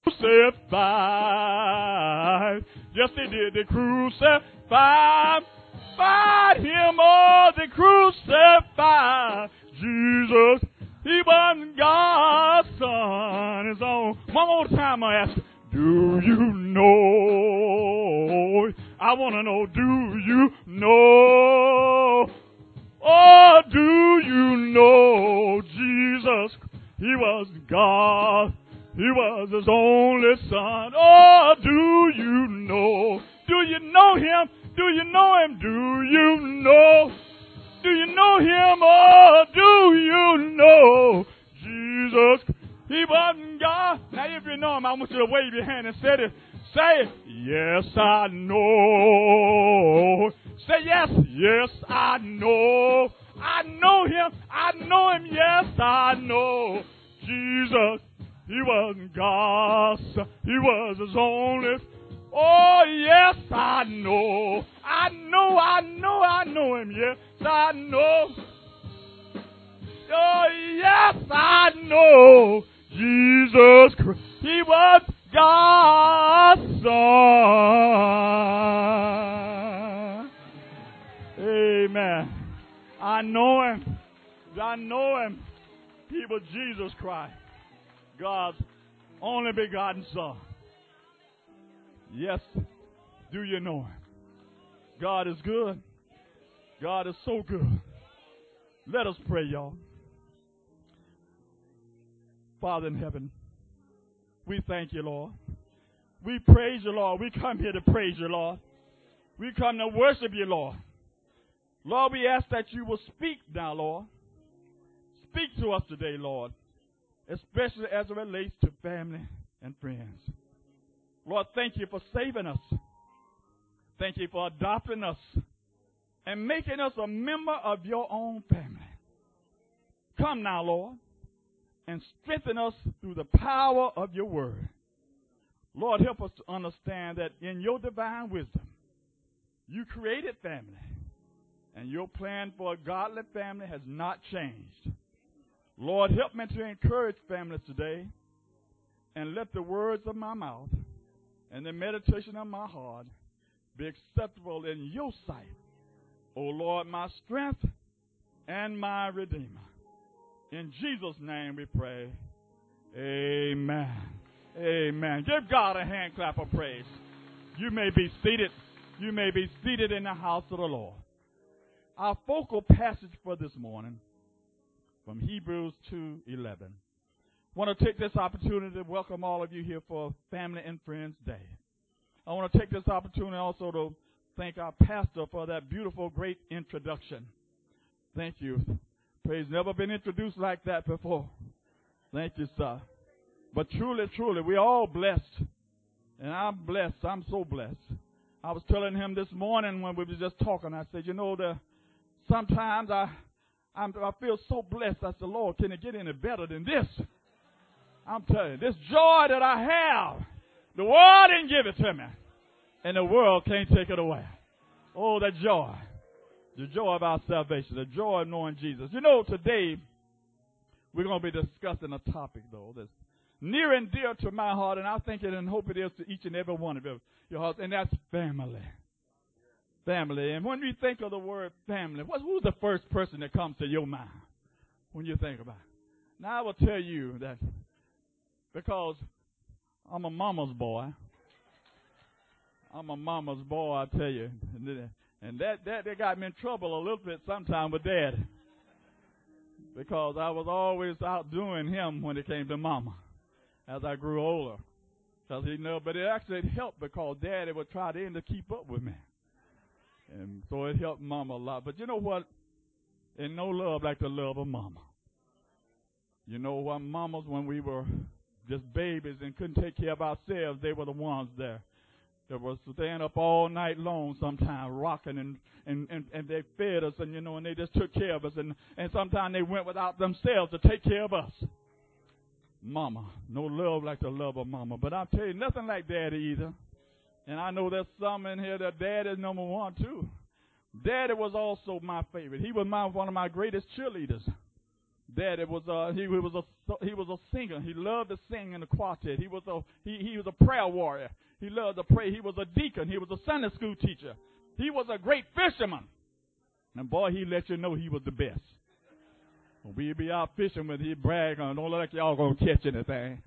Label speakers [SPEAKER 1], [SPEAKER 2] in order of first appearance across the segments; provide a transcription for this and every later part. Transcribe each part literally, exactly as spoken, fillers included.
[SPEAKER 1] crucified. Yes, they did. They crucified. Fight him, oh, they crucified. Jesus, he wasn't God's son, his own. One more time I ask, do you know? I want to know, do you know? Oh, do you know Jesus? He was God. He was his only son. Oh, do you know? Do you know him? Do you know him? Do you know? Do you know him? Oh, do you know Jesus? He wasn't God. Now, if you know him, I want you to wave your hand and say it. Say it. Yes, I know. Say yes. Yes, I know. I know him. I know him. Yes, I know Jesus. He wasn't God's son. He was his only. Oh, yes, I know. I know, I know, I know him. Yes, I know. Oh, yes, I know. Jesus Christ. He was God's son. Amen. I know him. I know him. He was Jesus Christ, God's only begotten son. Yes, do you know him? God is good. God is so good. Let us pray, y'all. Father in heaven, we thank you, Lord. We praise you, Lord. We come here to praise you, Lord. We come to worship you, Lord. Lord, we ask that you will speak now, Lord. Speak to us today, Lord, especially as it relates to family and friends. Lord, thank you for saving us. Thank you for adopting us and making us a member of your own family. Come now, Lord, and strengthen us through the power of your word. Lord, help us to understand that in your divine wisdom, you created family, and your plan for a godly family has not changed. Lord, help me to encourage families today, and let the words of my mouth and the meditation of my heart be acceptable in your sight, O Lord, my strength and my Redeemer. In Jesus' name we pray. Amen. Amen. Give God a hand clap of praise. You may be seated. You may be seated in the house of the Lord. Our focal passage for this morning from Hebrews two eleven. I want to take this opportunity to welcome all of you here for Family and Friends Day. I want to take this opportunity also to thank our pastor for that beautiful, great introduction. Thank you. Praise, never been introduced like that before. Thank you, sir. But truly, truly, we're all blessed. And I'm blessed. I'm so blessed. I was telling him this morning when we were just talking, I said, you know, the, sometimes I, I'm, I feel so blessed. I said, Lord, can it get any better than this? I'm telling you, this joy that I have, the world didn't give it to me, and the world can't take it away. Oh, that joy, the joy of our salvation, the joy of knowing Jesus. You know, today we're going to be discussing a topic, though, that's near and dear to my heart, and I think it and hope it is to each and every one of you, your hearts, and that's family. Family. And when you think of the word family, what, who's the first person that comes to your mind when you think about it? Now, I will tell you that because I'm a mama's boy. I'm a mama's boy, I tell you. And that, that, that got me in trouble a little bit sometime with Dad. Because I was always outdoing him when it came to mama as I grew older. Because he knew, but it actually helped because Daddy would try to end to keep up with me. And so it helped mama a lot. But you know what? Ain't no love like the love of mama. You know what, mamas, when we were just babies and couldn't take care of ourselves, they were the ones there that were staying up all night long sometimes, rocking, and, and, and, and they fed us, and, you know, and they just took care of us. And, and sometimes they went without themselves to take care of us. Mama. No love like the love of mama. But I'll tell you, nothing like Daddy either. And I know there's some in here that Daddy's number one, too. Daddy was also my favorite. He was my, one of my greatest cheerleaders. Daddy was uh he, he was a he was a singer. He loved to sing in the quartet. He was a he he was a prayer warrior. He loved to pray. He was a deacon. He was a Sunday school teacher. He was a great fisherman. And boy, he let you know he was the best. We'd be out fishing with him. He'd brag on, don't look like y'all gonna catch anything.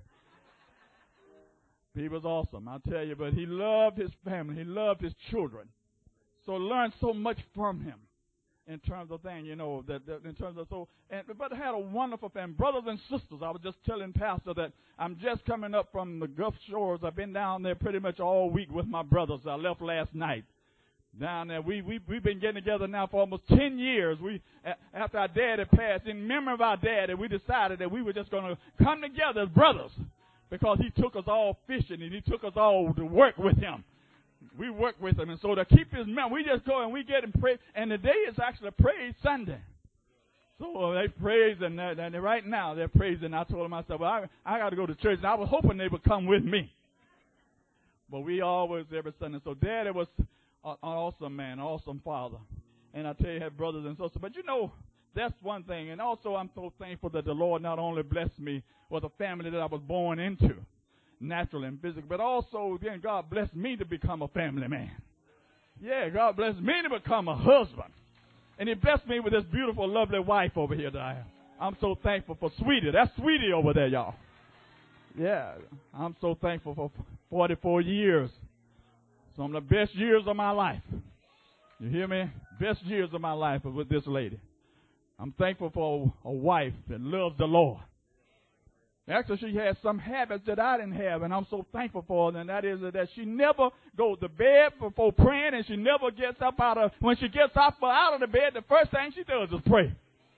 [SPEAKER 1] He was awesome, I tell you. But he loved his family. He loved his children. So learned so much from him. In terms of things, you know, that, that in terms of so, and but I had a wonderful family, brothers and sisters. I was just telling Pastor that I'm just coming up from the Gulf Shores. I've been down there pretty much all week with my brothers. I left last night down there. We we we've been getting together now for almost ten years. We after our dad had passed, in memory of our daddy, we decided that we were just going to come together as brothers because he took us all fishing and he took us all to work with him. We work with him, and so to keep his memory, we just go and we get him pray. And today is actually Praise Sunday. So uh, they praise, and, uh, and right now they're praising. I told them, I said, well, I, I got to go to church. And I was hoping they would come with me. But we always, every Sunday. So Daddy was an awesome man, an awesome father. And I tell you, he had brothers and sisters. But you know, that's one thing. And also, I'm so thankful that the Lord not only blessed me with a family that I was born into, natural and physical, but also then God blessed me to become a family man. Yeah, God blessed me to become a husband. And he blessed me with this beautiful, lovely wife over here that I have. I'm so thankful for Sweetie. That's Sweetie over there, y'all. Yeah, I'm so thankful for forty-four years. Some of the best years of my life. You hear me? Best years of my life are with this lady. I'm thankful for a, a wife that loves the Lord. Actually, she has some habits that I didn't have, and I'm so thankful for her, and that is that she never goes to bed before praying, and she never gets up out of, when she gets up out of the bed, the first thing she does is pray.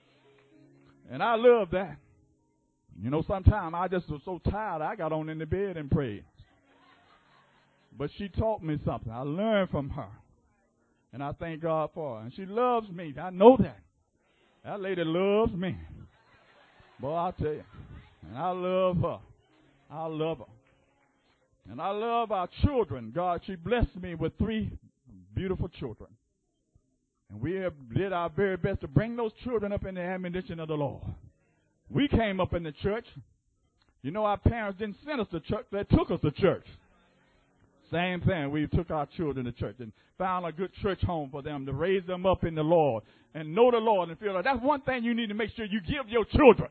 [SPEAKER 1] And I love that. You know, sometimes I just was so tired, I got on in the bed and prayed. But she taught me something. I learned from her, and I thank God for her. And she loves me. I know that. That lady loves me. Boy, I'll tell you. And I love her. I love her. And I love our children. God, she blessed me with three beautiful children. And we have did our very best to bring those children up in the admonition of the Lord. We came up in the church. You know, our parents didn't send us to church. They took us to church. Same thing. We took our children to church and found a good church home for them to raise them up in the Lord and know the Lord and feel like that's one thing you need to make sure you give your children.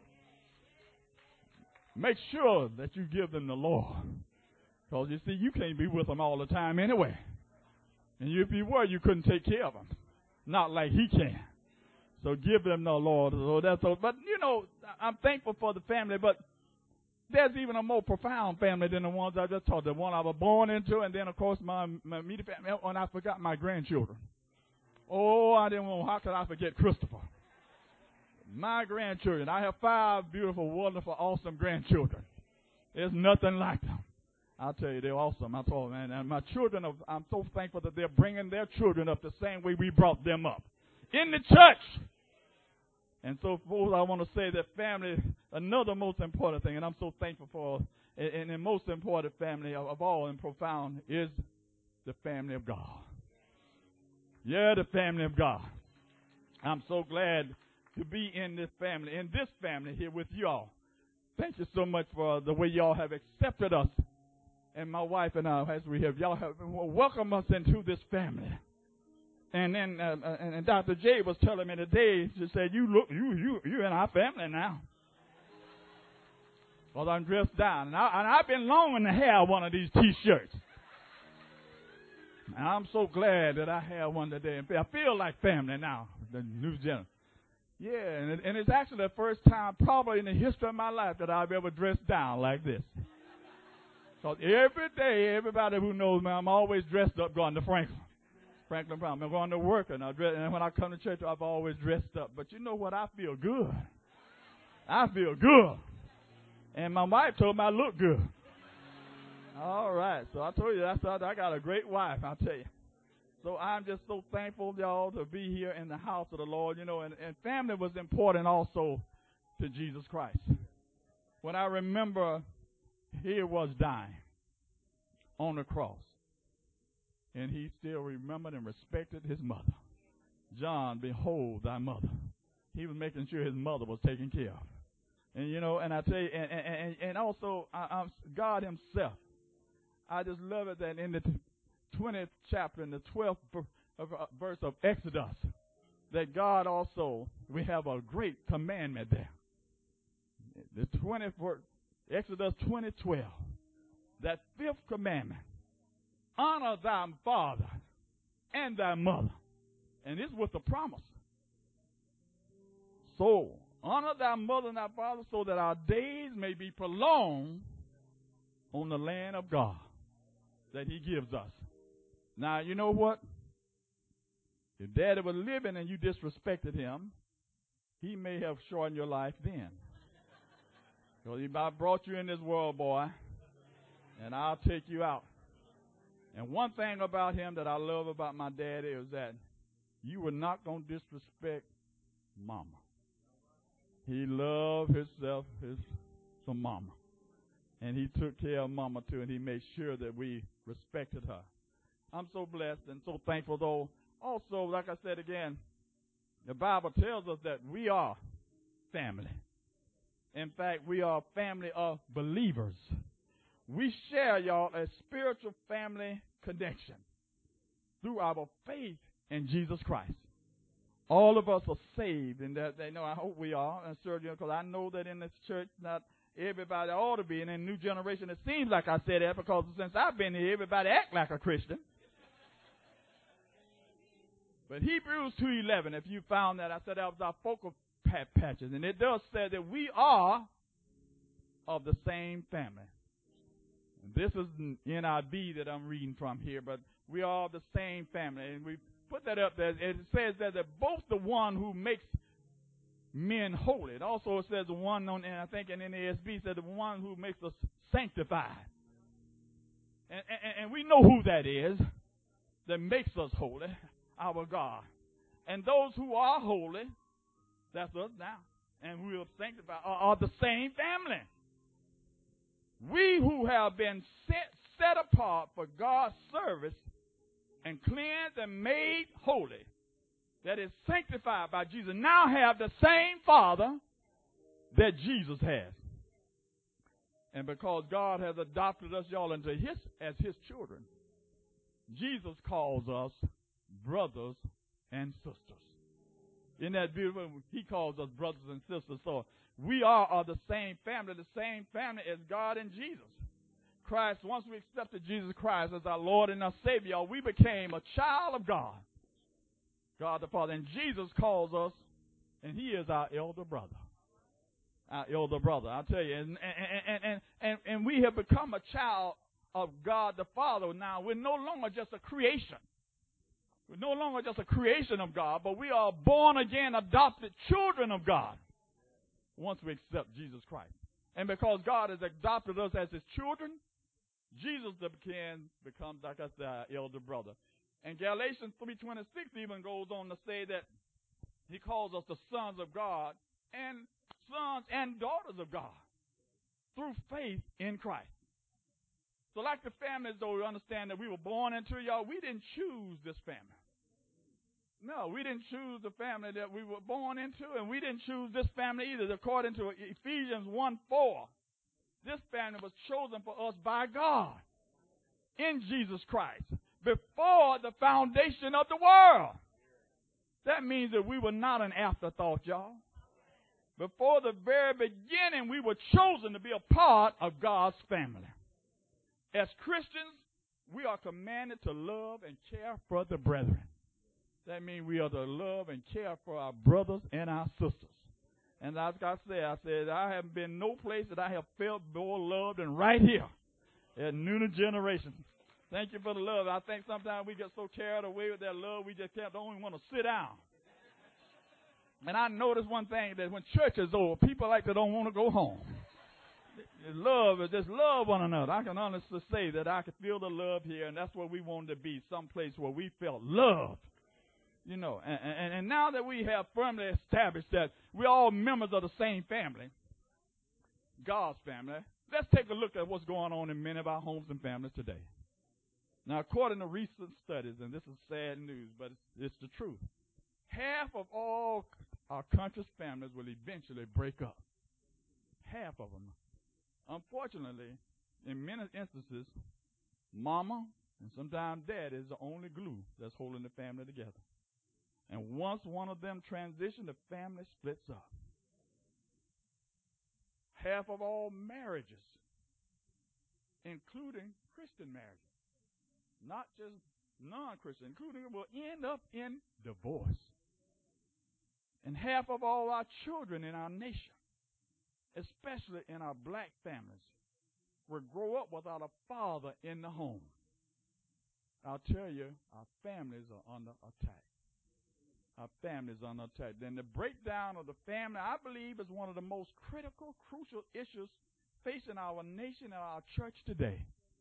[SPEAKER 1] Make sure that you give them the Lord. Because, you see, you can't be with them all the time anyway. And if you were, you couldn't take care of them. Not like he can. So give them the Lord. So that's all. But, you know, I'm thankful for the family, but there's even a more profound family than the ones I just talked about. The one I was born into, and then, of course, my, my immediate family. And I forgot my grandchildren. Oh, I didn't want, how could I forget Christopher? My grandchildren. I have five beautiful, wonderful, awesome grandchildren. There's nothing like them. I'll tell you, they're awesome. I told them, and my children, are, I'm so thankful that they're bringing their children up the same way we brought them up. In the church. And so, folks, I want to say that family, another most important thing, and I'm so thankful for, and the most important family of, of all and profound is the family of God. Yeah, the family of God. I'm so glad to be in this family, in this family here with y'all. Thank you so much for the way y'all have accepted us. And my wife and I, as we have, y'all have welcomed us into this family. And then, uh, and, and Doctor J was telling me today, she said, you look, you, you, you're in our family now. Because I'm dressed down. And, I, and I've been longing to have one of these T-shirts. And I'm so glad that I have one today. I feel like family now, the new generation. Yeah, and, it, and it's actually the first time probably in the history of my life that I've ever dressed down like this. So every day, everybody who knows me, I'm always dressed up going to Franklin. Franklin Brown. I'm going to work, and, I dress, and when I come to church, I've always dressed up. But you know what? I feel good. I feel good. And my wife told me I look good. All right. So I told you, that's, I got a great wife, I'll tell you. So I'm just so thankful, y'all, to be here in the house of the Lord. You know, and, and family was important also to Jesus Christ. When I remember he was dying on the cross, and he still remembered and respected his mother. John, behold thy mother. he was making sure his mother was taken care of. And, you know, and I tell you, and, and, and also I, I'm God himself. I just love it that in the twentieth chapter, in the twelfth verse of Exodus, that God also, we have a great commandment there. The twentieth verse, Exodus twenty twelve, that fifth commandment, honor thy father and thy mother. And this was the promise. So, honor thy mother and thy father so that our days may be prolonged on the land of God that he gives us. Now, you know what? If daddy was living and you disrespected him, he may have shortened your life then. Because he about brought you in this world, boy, and I'll take you out. And one thing about him that I love about my daddy is that you were not going to disrespect mama. He loved himself, his some mama. And he took care of mama too, and he made sure that we respected her. I'm so blessed and so thankful, though. Also, like I said again, the Bible tells us that we are family. In fact, we are a family of believers. We share, y'all, a spiritual family connection through our faith in Jesus Christ. All of us are saved, and that they know. I hope we are, and certainly because I know that in this church, not everybody ought to be. And in the new generation, it seems like I said that because since I've been here, everybody act like a Christian. But Hebrews two eleven, if you found that, I said that was our focal pat patches, and it does say that we are of the same family. And this is N I V that I'm reading from here, but we are of the same family, and we put that up there. It says that they're both the one who makes men holy. It also says the one on, and I think in N A S B said the one who makes us sanctified. And, and, and we know who that is, that makes us holy, our God. And those who are holy, that's us now, and we are sanctified, are, are the same family. We who have been set, set apart for God's service and cleansed and made holy, that is sanctified by Jesus, now have the same Father that Jesus has. And because God has adopted us, y'all, into his as his children, Jesus calls us brothers and sisters. Isn't that beautiful? He calls us brothers and sisters. So we are of the same family, the same family as God and Jesus. Christ, once we accepted Jesus Christ as our Lord and our Savior, we became a child of God. God the Father. And Jesus calls us, and he is our elder brother. Our elder brother, I'll tell you. And, and, and, and, and we have become a child of God the Father now. We're no longer just a creation. We're no longer just a creation of God, but we are born again, adopted children of God once we accept Jesus Christ. And because God has adopted us as his children, Jesus can become, like I said, our elder brother. And Galatians three twenty-six even goes on to say that he calls us the sons of God and sons and daughters of God through faith in Christ. So like the families, though, we understand that we were born into, y'all, we didn't choose this family. No, we didn't choose the family that we were born into, and we didn't choose this family either. According to Ephesians one four, this family was chosen for us by God in Jesus Christ before the foundation of the world. That means that we were not an afterthought, y'all. Before the very beginning, we were chosen to be a part of God's family. As Christians, we are commanded to love and care for the brethren. That means we are to love and care for our brothers and our sisters. And like I said, I said, I haven't been no place that I have felt more loved than right here at Noonan Generation. Thank you for the love. I think sometimes we get so carried away with that love, we just can't, don't even want to sit down. And I noticed one thing, that when church is over, people like to don't want to go home. Love is just love one another. I can honestly say that I can feel the love here, and that's where we wanted to be, someplace where we felt loved. You know, and, and, and now that we have firmly established that we're all members of the same family, God's family, let's take a look at what's going on in many of our homes and families today. Now, according to recent studies, and this is sad news, but it's, it's the truth, half of all our country's families will eventually break up. Half of them. Unfortunately, in many instances, mama and sometimes dad is the only glue that's holding the family together. And once one of them transitions, the family splits up. Half of all marriages, including Christian marriages, not just non-Christian, including it, will end up in divorce. And half of all our children in our nation, especially in our black families, will grow up without a father in the home. I'll tell you, our families are under attack. Our families are under attack. Then the breakdown of the family, I believe, is one of the most critical, crucial issues facing our nation and our church today.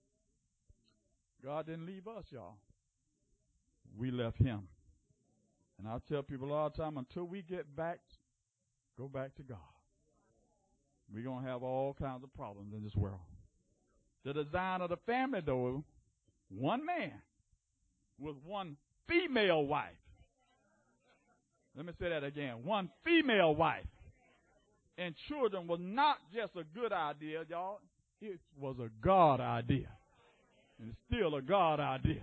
[SPEAKER 1] God didn't leave us, y'all. We left him. And I tell people all the time, until we get back, go back to God. We're going to have all kinds of problems in this world. The design of the family, though, one man with one female wife. Let me say that again. One female wife and children was not just a good idea, y'all. It was a God idea. And it's still a God idea.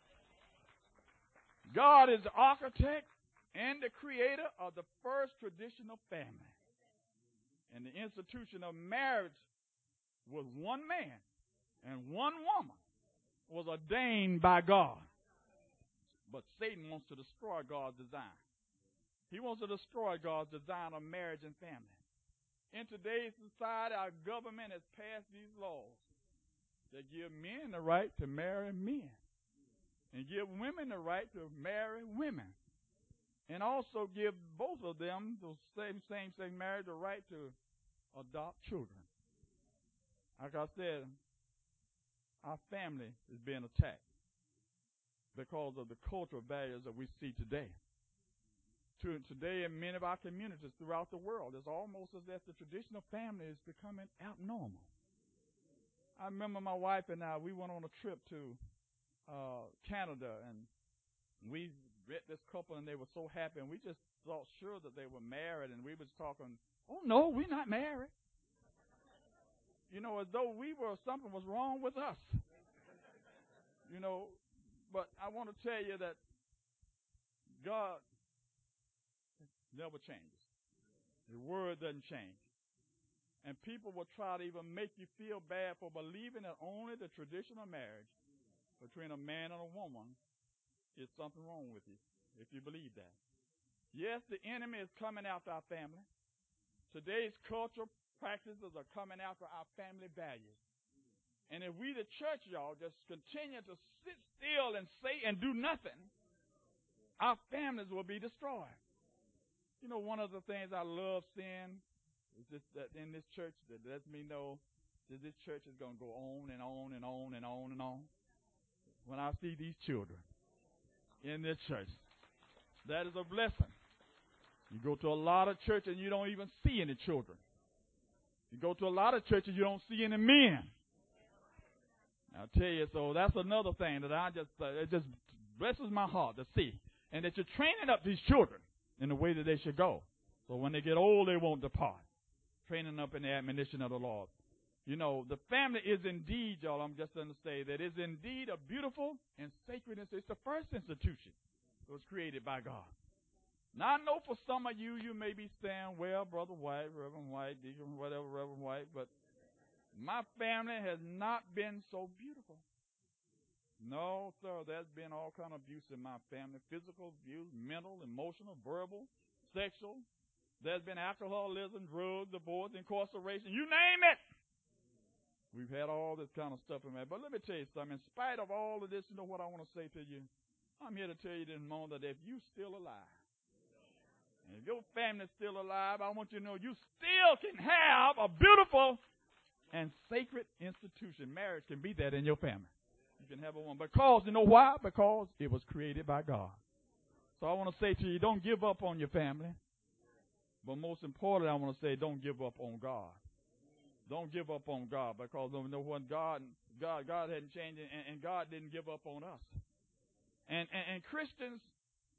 [SPEAKER 1] God is the architect and the creator of the first traditional family. And the institution of marriage was one man and one woman was ordained by God. But Satan wants to destroy God's design. He wants to destroy God's design of marriage and family. In today's society, our government has passed these laws that give men the right to marry men and give women the right to marry women and also give both of them, the same same-sex marriage, the right to adopt children. Like I said, our family is being attacked because of the cultural values that we see today. To, today in many of our communities throughout the world, it's almost as if the traditional family is becoming abnormal. I remember my wife and I, we went on a trip to uh, Canada, and we met this couple, and they were so happy, and we just thought sure that they were married, and we was talking, oh, no, we're not married. You know, as though we were, something was wrong with us. You know, but I want to tell you that God never changes. The word doesn't change. And people will try to even make you feel bad for believing that only the traditional marriage between a man and a woman is something wrong with you, if you believe that. Yes, the enemy is coming after our family. Today's cultural practices are coming after our family values. And if we, the church, y'all, just continue to sit still and say and do nothing, our families will be destroyed. You know, one of the things I love seeing is just that in this church that lets me know that this church is going to go on and on and on and on and on. When I see these children in this church, that is a blessing. You go to a lot of churches and you don't even see any children. You go to a lot of churches, you don't see any men. I'll tell you, so that's another thing that I just, uh, it just blesses my heart to see. And that you're training up these children in the way that they should go. So when they get old, they won't depart. Training up in the admonition of the Lord. You know, the family is indeed, y'all, I'm just going to say, that is indeed a beautiful and sacred institution. It's the first institution that was created by God. Now, I know for some of you, you may be saying, well, Brother White, Reverend White, Deacon, whatever, Reverend White, but my family has not been so beautiful. No, sir, there's been all kind of abuse in my family. Physical abuse, mental, emotional, verbal, sexual. There's been alcoholism, drugs, divorce, incarceration. You name it. We've had all this kind of stuff in there. But let me tell you something. In spite of all of this, you know what I want to say to you? I'm here to tell you this morning that if you're still alive, and if your family's still alive, I want you to know you still can have a beautiful and sacred institution. Marriage can be that in your family. You can have a one. Because, you know why? Because it was created by God. So I want to say to you, don't give up on your family. But most importantly, I want to say, don't give up on God. Don't give up on God, because you know when God, God, God hadn't changed, and, and God didn't give up on us. And, and, and Christians,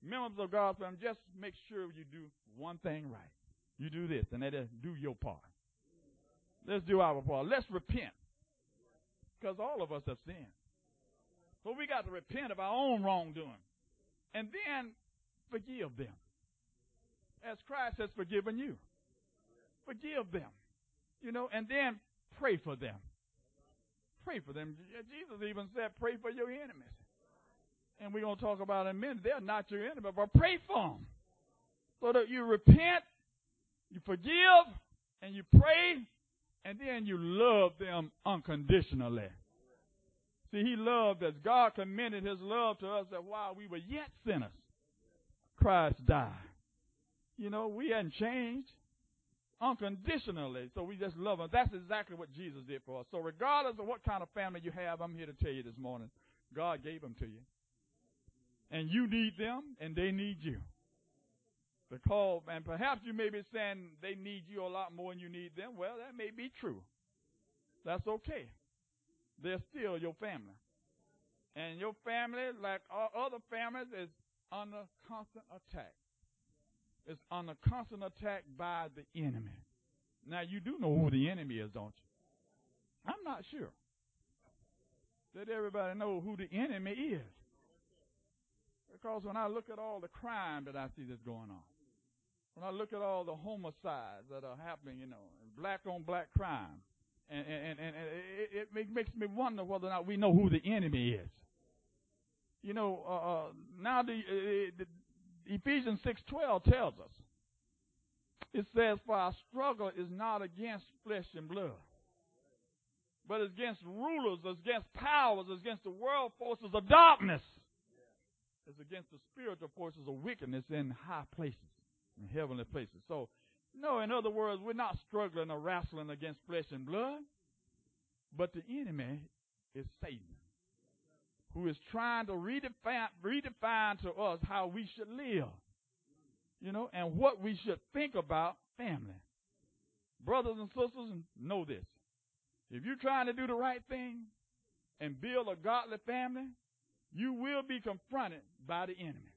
[SPEAKER 1] members of God's family, just make sure you do one thing right. You do this, and that is do your part. Let's do our part. Let's repent. Because all of us have sinned. So we got to repent of our own wrongdoing. And then forgive them. As Christ has forgiven you. Forgive them. You know, and then pray for them. Pray for them. Jesus even said, pray for your enemies. And we're going to talk about in a minute. They're not your enemy, but pray for them. So that you repent, you forgive, and you pray, and then you love them unconditionally. See, he loved us. God commended his love to us that while we were yet sinners, Christ died. You know, we hadn't changed unconditionally, so we just love him. That's exactly what Jesus did for us. So regardless of what kind of family you have, I'm here to tell you this morning, God gave them to you. And you need them, and they need you. Because, and perhaps you may be saying they need you a lot more than you need them. Well, that may be true. That's okay. They're still your family. And your family, like all other families, is under constant attack. It's under constant attack by the enemy. Now, you do know who the enemy is, don't you? I'm not sure. Let everybody know who the enemy is. Because when I look at all the crime that I see that's going on, when I look at all the homicides that are happening, you know, black on black crime, and, and, and, and it, it makes me wonder whether or not we know who the enemy is. You know, uh, uh, now the, uh, the Ephesians six twelve tells us, it says, for our struggle is not against flesh and blood, but it's against rulers, it's against powers, it's against the world forces of darkness. It's against the spiritual forces of wickedness in high places, in heavenly places. So, no, in other words, we're not struggling or wrestling against flesh and blood, but the enemy is Satan, who is trying to redefine, redefine to us how we should live, you know, and what we should think about family. Brothers and sisters, know this. If you're trying to do the right thing and build a godly family, you will be confronted by the enemy.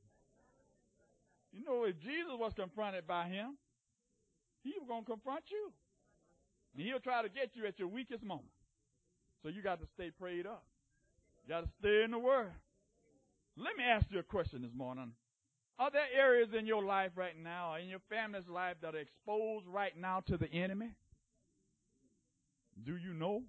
[SPEAKER 1] You know, if Jesus was confronted by him, he was going to confront you. And he'll try to get you at your weakest moment. So you got to stay prayed up. You got to stay in the Word. Let me ask you a question this morning. Are there areas in your life right now, or in your family's life, that are exposed right now to the enemy? Do you know?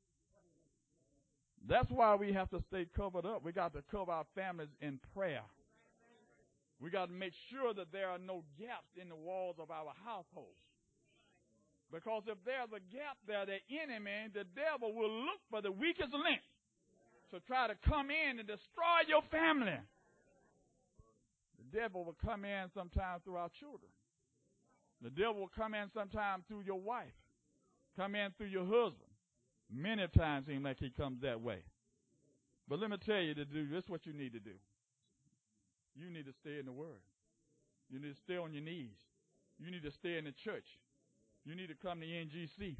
[SPEAKER 1] That's why we have to stay covered up. We got to cover our families in prayer. We got to make sure that there are no gaps in the walls of our household. Because if there's a gap there, the enemy, the devil, will look for the weakest link to try to come in and destroy your family. The devil will come in sometimes through our children. The devil will come in sometimes through your wife. Come in through your husband. Many times it seems like he comes that way. But let me tell you to do this is what you need to do. You need to stay in the Word. You need to stay on your knees. You need to stay in the church. You need to come to N G C.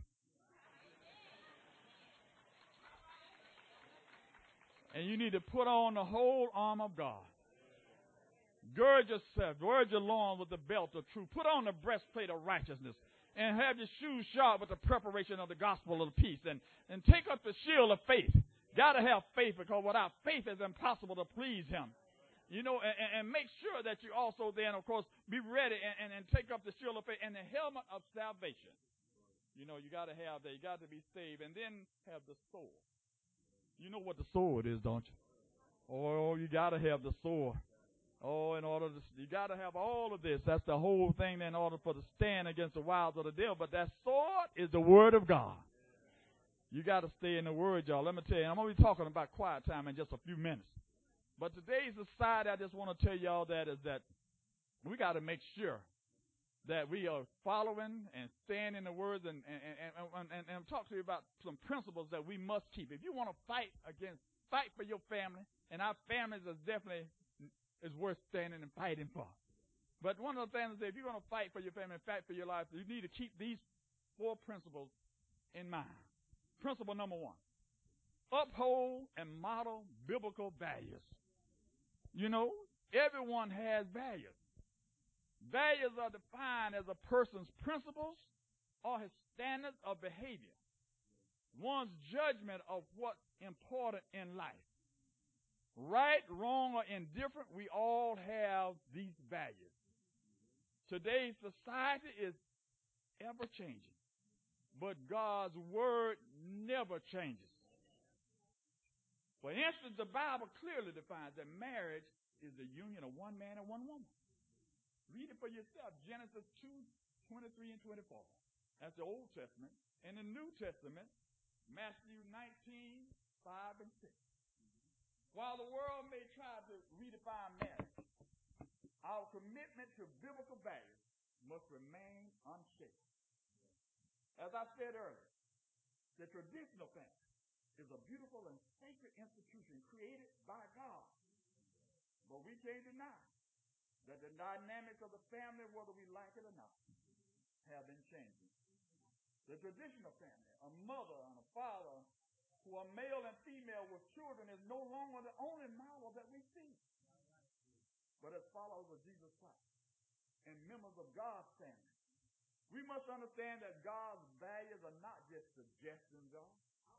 [SPEAKER 1] And you need to put on the whole armor of God. Gird yourself, gird your loins with the belt of truth. Put on the breastplate of righteousness. And have your shoes sharp with the preparation of the gospel of peace. And, and take up the shield of faith. Got to have faith, because without faith it's impossible to please him. You know, and, and make sure that you also then, of course, be ready and, and, and take up the shield of faith and the helmet of salvation. You know, you got to have that. You got to be saved. And then have the sword. You know what the sword is, don't you? Oh, you got to have the sword. Oh, in order to, you got to have all of this. That's the whole thing in order for to stand against the wiles of the devil. But that sword is the Word of God. You got to stay in the Word, y'all. Let me tell you, I'm going to be talking about quiet time in just a few minutes. But today's society, I just want to tell y'all that is that we got to make sure that we are following and staying in the Word, and, and, and, and, and, and talk to you about some principles that we must keep. If you want to fight against, fight for your family, and our families is definitely is worth standing and fighting for. But one of the things is, if you're going to fight for your family and fight for your life, you need to keep these four principles in mind. Principle number one, uphold and model biblical values. You know, everyone has values. Values are defined as a person's principles or his standards of behavior, one's judgment of what's important in life. Right, wrong, or indifferent, we all have these values. Today's society is ever changing, but God's word never changes. For instance, the Bible clearly defines that marriage is the union of one man and one woman. Read it for yourself. Genesis two, twenty-three and twenty-four. That's the Old Testament. In the New Testament, Matthew nineteen, five and six. While the world may try to redefine marriage, our commitment to biblical values must remain unshaken. As I said earlier, the traditional family is a beautiful and sacred institution created by God. But we can't deny that the dynamics of the family, whether we like it or not, have been changing. The traditional family, a mother and a father who are male and female with children, is no longer the only model that we see. But as followers of Jesus Christ and members of God's family, we must understand that God's values are not just suggestions, y'all.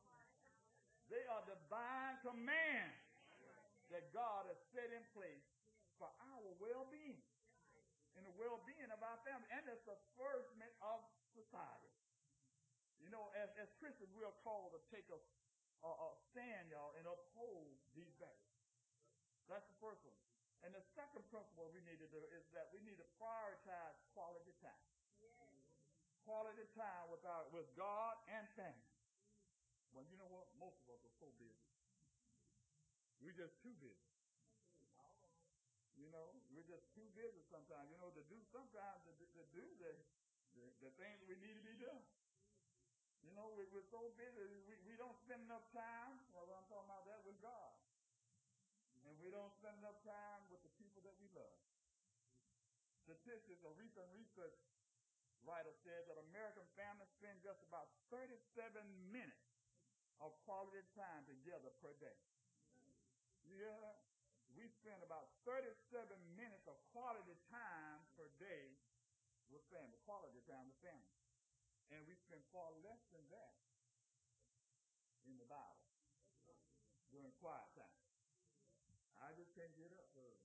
[SPEAKER 1] They are divine commands that God has set in place for our well-being and the well-being of our family and the flourishment of society. You know, as, as Christians, we are called to take a, a, a stand, y'all, and uphold these values. That's the first one. And the second principle we need to do is that we need to prioritize quality time. Quality time with, our, with God and family. Well, you know what? Most of us are so busy. We're just too busy. You know, we're just too busy sometimes. You know, to do sometimes to, to do the, the, the things we need to be done. You know, we, we're so busy, we, we don't spend enough time, well, I'm talking about that, with God. And we don't spend enough time with the people that we love. Statistics, a recent research writer said that American families spend just about thirty-seven minutes of quality time together per day. Yeah, we spend about thirty-seven minutes of quality time per day with family, quality time with family. And we spend far less than that in the Bible during quiet time. I just can't get up early.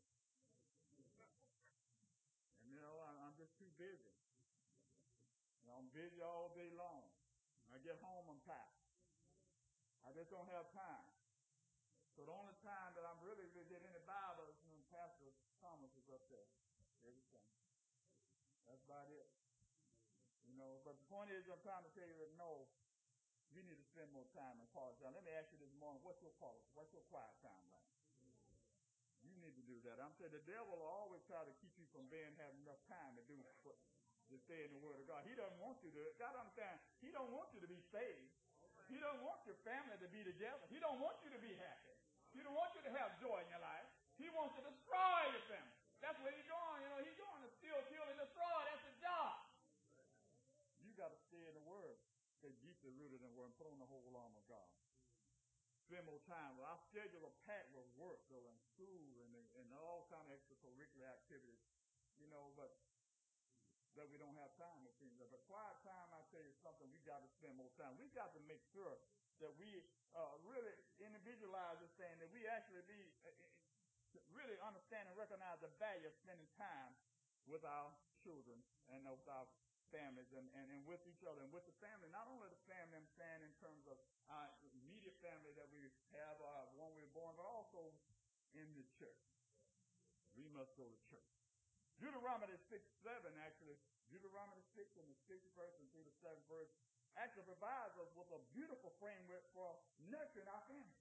[SPEAKER 1] And, you know, I'm just too busy. You know, I'm busy all day long. I get home, I'm tired. I just don't have time. So the only time that I'm really going to get any Bible is when Pastor Thomas is up there. Everything. That's about it. You know, but the point is, I'm trying to tell you that no, you need to spend more time in quality time. Let me ask you this morning, what's your quality? What's your quiet time like? You need to do that. I'm saying the devil will always try to keep you from being having enough time to do to stay in the Word of God. He doesn't want you to. God understand. He don't want you to be saved. He don't want your family to be together. He don't want you to be happy. He don't want you to have joy in your life. He wants to destroy your family. That's what he's doing. You know, he's going to steal, kill, and destroy. That's his job. You got to stay in the Word. Stay deeply rooted in the Word and put on the whole armor of God. Spend more time. Well, our schedule is packed with work, though, and school, and, and all kind of extracurricular activities, you know, but that we don't have time to things. But quiet time, I tell you something, we got to spend more time. We got to make sure that we uh, really individualize this thing, that we actually be uh, really understand and recognize the value of spending time with our children and with our families and, and, and with each other and with the family. Not only the family, I'm saying in terms of our immediate family that we have, uh, when we were born, but also in the church. We must go to church. Deuteronomy six, seven, actually, Deuteronomy six and the sixth verse and through the seventh verse actually provides us with a beautiful framework for nurturing our family.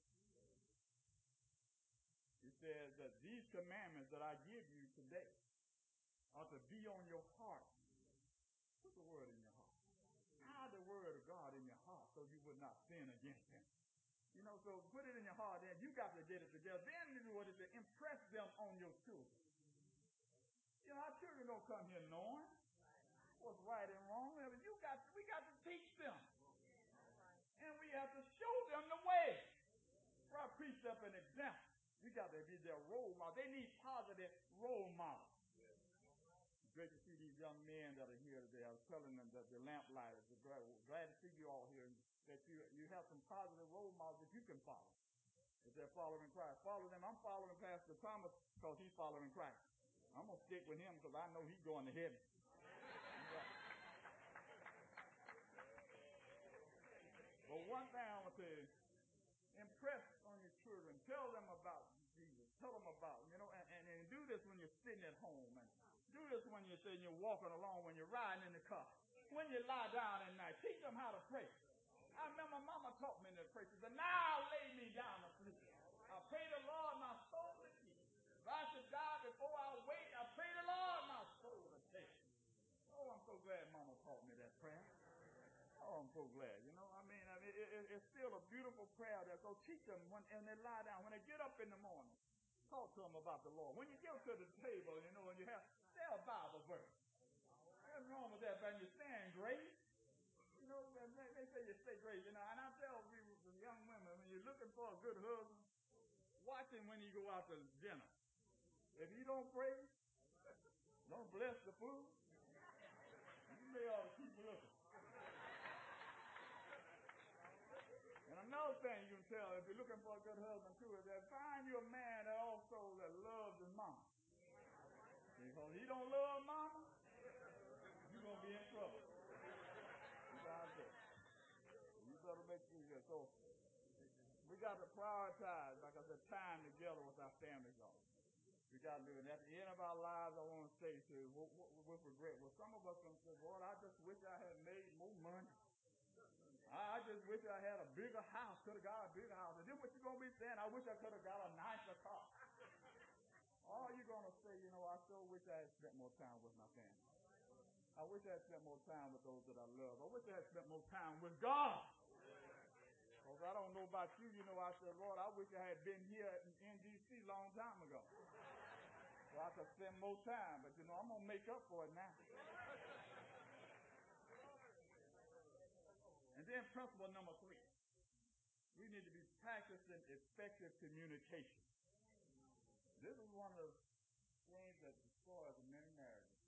[SPEAKER 1] It says that these commandments that I give you today are to be on your heart. Put the word in your heart. Hide the word of God in your heart so you would not sin against him. You know, so put it in your heart, and you got to get it together. Then you what is to impress them on your children. You know, our children don't come here knowing what's right and wrong. You got, we got to teach them. And we have to show them the way. For our precept and example.
[SPEAKER 2] We got to be their role model. They need positive role models. Great to see these young men that are here today. I was telling them that the lamplighters, are glad, glad to see you all here, and that you you have some positive role models that you can follow. If they're following Christ, follow them. I'm following Pastor Thomas because he's following Christ. I'm going to stick with him because I know he's going to heaven. But one thing I want to impress on your children. Tell them about Jesus. Tell them about, you know, and, and, and do this when you're sitting at home. And do this when you're sitting, you're walking along, when you're riding in the car. When you lie down at night. Teach them how to pray. I remember Mama taught me to pray. She said, now lay me down to sleep. I pray the Lord my soul to keep. If I should die before I wake, I pray the Lord my soul to take. Oh, I'm so glad Mama taught me that prayer. Oh, I'm so glad. You know, I mean, I mean it, it, it's still a beautiful prayer there. So teach them when and they lie down. When they get up in the morning, talk to them about the Lord. When you get to the table, you know, and you have, say a Bible verse. What's wrong with that, man? You stand great. You know, they, they say you stay great. You know, and I tell people, the young women, when you're looking for a good husband, watch him when you go out to dinner. If you don't pray, don't bless the food, you may ought to keep looking. And another thing you can tell, if you're looking for a good husband too, is that find you a man that also that loves his mama. Because he don't love mama, you're going to be in trouble. You better make sure you get. So we got to prioritize, like I said, time together with our families. We got to do it. At the end of our lives, I want to say to you, with regret, well, some of us can say, Lord, I just wish I had made more money. I just wish I had a bigger house. Could have got a bigger house. And then what you going to be saying? I wish I could have got a nicer car. Or you're going to say, you know, I sure wish I had spent more time with my family. I wish I had spent more time with those that I love. I wish I had spent more time with God. Because I don't know about you. You know, I said, Lord, I wish I had been here in N D C a long time ago. So I could spend more time. But, you know, I'm going to make up for it now. And then principle number three, we need to be practicing effective communication. This is one of the things that destroys many marriages.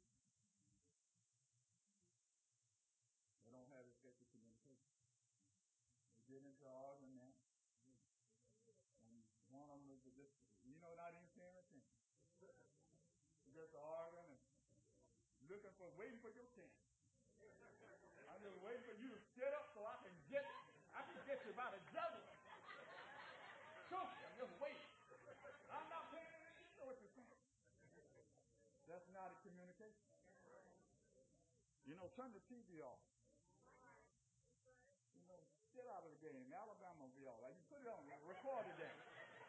[SPEAKER 2] They don't have effective communication. They get into an argument, and one of them is just, you know, not even paying attention. They're just arguing and looking for, waiting for your chance. I'm just waiting for you to get up so I can get I can get you by the jugular. Choke you. I'm just waiting. I'm not paying attention to what you're saying. That's not a communication. You know, turn the T V off. You know, get out of the game. Alabama will be all right. You put it on, record the game.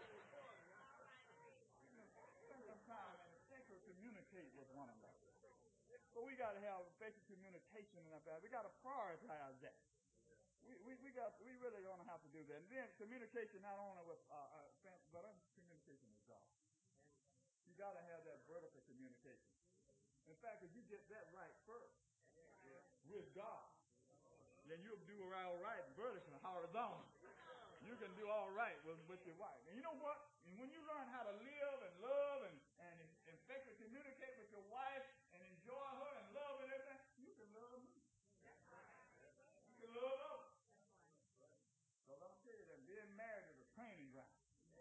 [SPEAKER 2] Spend some time and think or communicate with one another. So we got to have effective communication in our family. We got to prioritize that. We we we got we really going to have to do that. And then communication not only with uh, our family, but our communication with God. You got to have that vertical communication. In fact, if you get that right first with God, then you'll do all right vertically, horizontal. You can do all right with, with your wife. And you know what? And when you learn how to live and love and, and effectively communicate with your wife and enjoy her and love and everything, you can love me. You can love her. So let me tell you that being married is a training ground.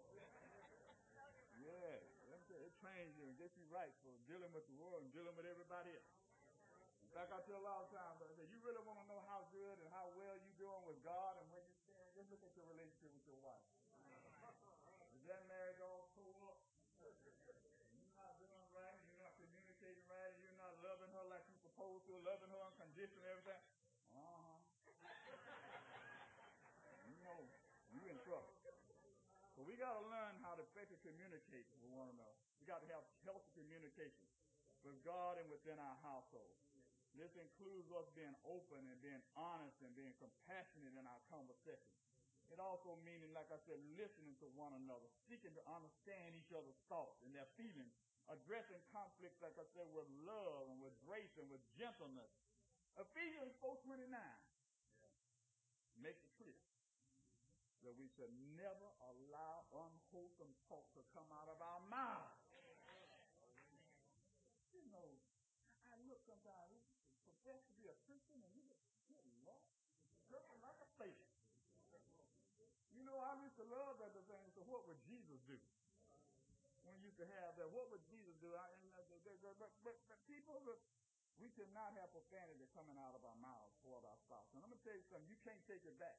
[SPEAKER 2] Yeah, let me tell you, it trains you and gets you right for dealing with the world and dealing with everybody else. In fact, I tell a lot of times, I say, you really want to know how good and how well you're doing with God and where you stand, just look at your relationship with your wife. Is that marriage all tore up? You're not doing right, you're not communicating right, and you're not loving her like you're supposed to, loving her unconditionally and everything. Uh-huh. You know, you're in trouble. So we got to learn how to effectively communicate with one another. We got to have healthy communication with God and within our household. This includes us being open and being honest and being compassionate in our conversation. It also meaning, like I said, listening to one another, seeking to understand each other's thoughts and their feelings, addressing conflicts, like I said, with love and with grace and with gentleness. Ephesians four twenty-nine makes it clear that we should never allow unwholesome talk to come out of our mouths. You know, I look sometimes, we profess to be a Christian, and we just, good Lord, purple like a fish. You know, I used to love that the thing. So what would Jesus do? When you used to have that, what would Jesus do? I, and, uh, but, but, but, but people, we cannot have profanity coming out of our mouths toward our spouse. And I'm going to tell you something, you can't take it back.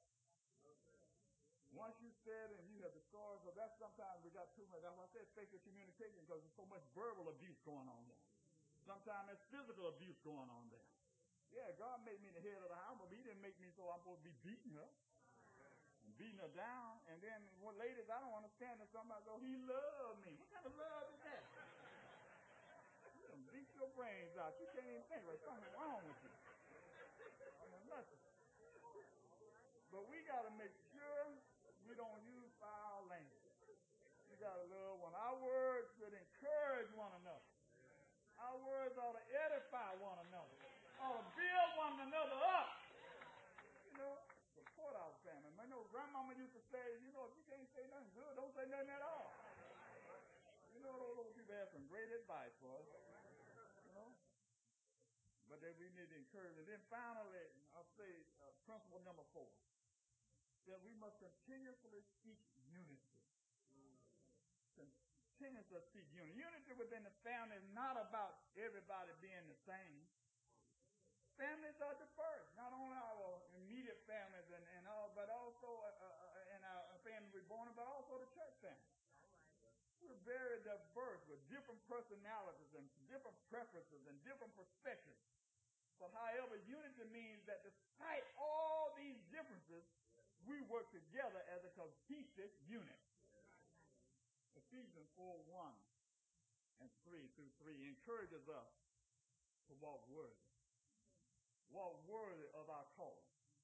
[SPEAKER 2] Once you said it and you have the scars, so that's sometimes we got too much. That's why I said effective communication, because there's so much verbal abuse going on there. Sometimes there's physical abuse going on there. Yeah, God made me the head of the house, but he didn't make me so I'm supposed to be beating her. And beating her down. And then when ladies, I don't understand if somebody go, he loved me. What kind of love is that? You done beat your brains out. You can't even think. There's something wrong with you. I mean, nothing. But we got to make sure we don't use foul language. We got to love one. Our words should encourage one another. Our words ought to edify one another. Ought to build one another up. You know, support our family. I know grandmama used to say, you know, if you can't say nothing good, don't say nothing at all. You know, those old people have some great advice for us. You know? But then we need to encourage. And then finally, I'll say uh, principle number four. That we must continuously seek unity. Continuously seek unity. Unity within the family is not about everybody being the same. Families are diverse. Not only our immediate families and, and all, but also uh, uh, in our family we're born in, but also the church family. We're very diverse with different personalities and different preferences and different perspectives. But however, unity means that despite all these differences, we work together as a cohesive unit. Ephesians four, one and three through three encourages us to walk worthy. Walk worthy of our calling.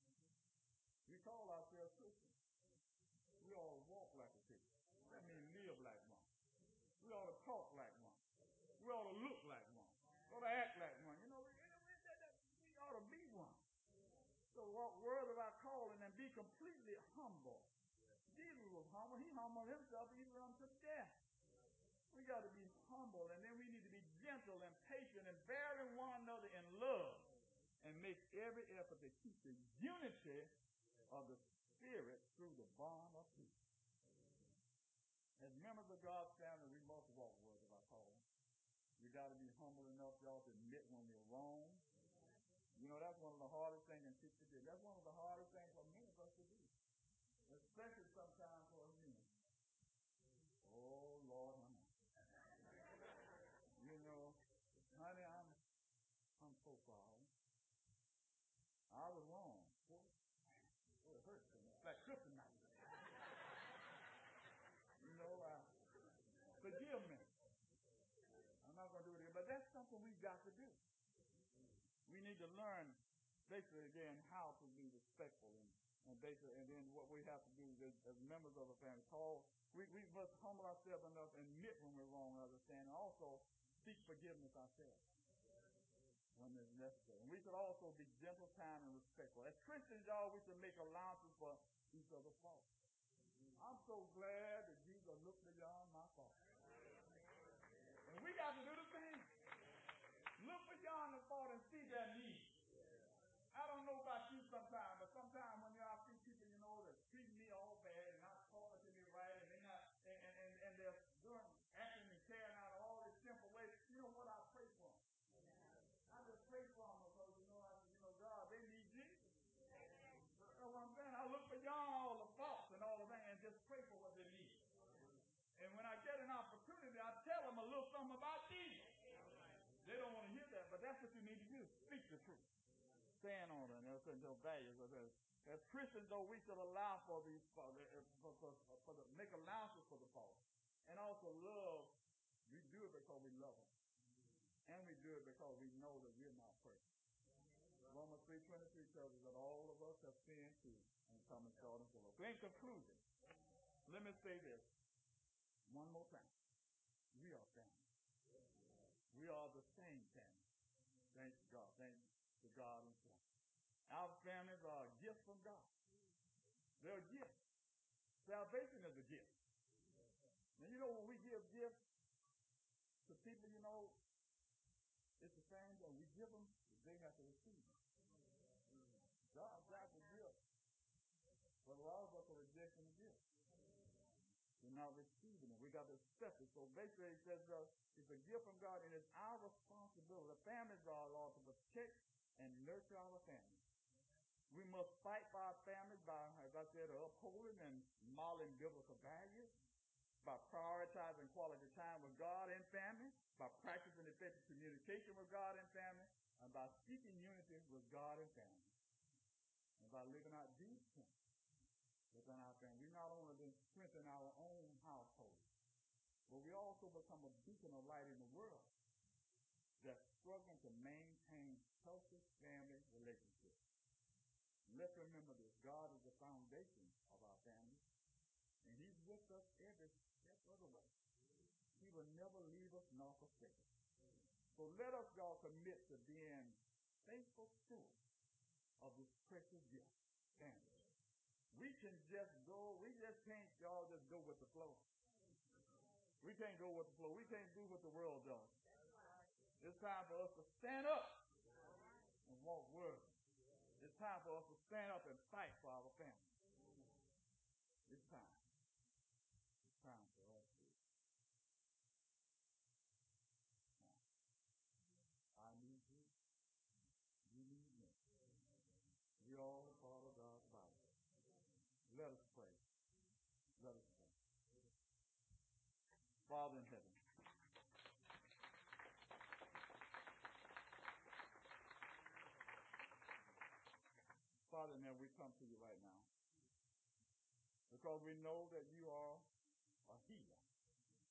[SPEAKER 2] We call ourselves Christians. We ought to walk like a Christian. That means live like one. We ought to talk like one. We ought to look like one. We ought to act like one. You know, we, we ought to be one. So walk worthy of our calling and be completely humble. Jesus was humble. He humbled himself even unto death. We got to be humble, and then we need to be gentle and patient and bearing one another in love and make every effort to keep the unity of the Spirit through the bond of peace. As members of God's family, we must walk worthy of our calling. We got to be humble enough, y'all, to admit when we're wrong. You know, that's one of the hardest things in people to do. That's one of the hardest things for many of us to do. Especially sometimes for men. Oh, Lord, I'm You know, honey, I'm I'm so sorry. I was wrong. Boy, it hurts me. It's like kryptonite. You know, uh, forgive me. I'm not going to do it again. But that's something we've got to do. We need to learn, basically, again, how to be respectful. And, and basically, and then what we have to do as, as members of a family. Paul, we, we must humble ourselves enough and admit when we're wrong and understand, and also seek forgiveness ourselves when it's necessary. And we should also be gentle, kind, and respectful. As Christians, y'all, we should make allowances for each other's faults. I'm so glad that Jesus looked beyond my faults. And we got to do the same. Look beyond the fault and see their need. I don't know about you sometimes, but sometimes when y'all see people, you know, that treat me all bad and not talking to me right, and they're not, and, and, and they're doing, acting and carrying out all this simple ways, you know what I pray for them? I just pray for them because, you know, I, you know, God, they need Jesus. That's what I'm saying. I look beyond all the faults and all the things and just pray for what they need. And when I get an opportunity, I tell them a little something about Jesus. They don't want to hear that, but that's what you need to do. Speak the truth. Stand on it. That's your values. As Christians, though, we should allow for these, for, for, for, for the, make allowances for the fault. And also love. We do it because we love them. And we do it because we know that we're not perfect. Romans three twenty-three tells us that all of us have sinned too and come short of the glory. So in conclusion, let me say this one more time. We are family. We are the same family. Thank God. Thank to God himself. Our families are a gift from God. They're a gift. Salvation is a gift. And you know, when we give gifts to people, you know, it's the same thing. We give them, they have to receive them. God got the gift. But a lot of us are rejecting the gift. We're not receiving it. We got to accept it. So basically it says uh, it's a gift from God, and it's our responsibility. The families are allowed to protect and nurture our families. We must fight for our families by, as I said, upholding and modeling biblical values, by prioritizing quality time with God and family, by practicing effective communication with God and family, and by seeking unity with God and family, and by living out these things within our family. We not only then strengthen our own household, but we also become a beacon of light in the world that's struggling to maintain healthy family relationships. And let's remember this: God is the foundation of our family, and He's with us every step of the way. He will never leave us nor forsake us. So let us all commit to being faithful stewards of this precious gift, family. We can just go, we just can't y'all just go with the flow. We can't go with the flow. We can't do what the world does. It's time for us to stand up and walk worthy. It's time for us to stand up and fight for our family. It's time. It's time for us to. I need you. You need me. We all are part of God's body. Let us pray. Let us pray. Father in heaven, Father in heaven, we come to you right now because we know that you are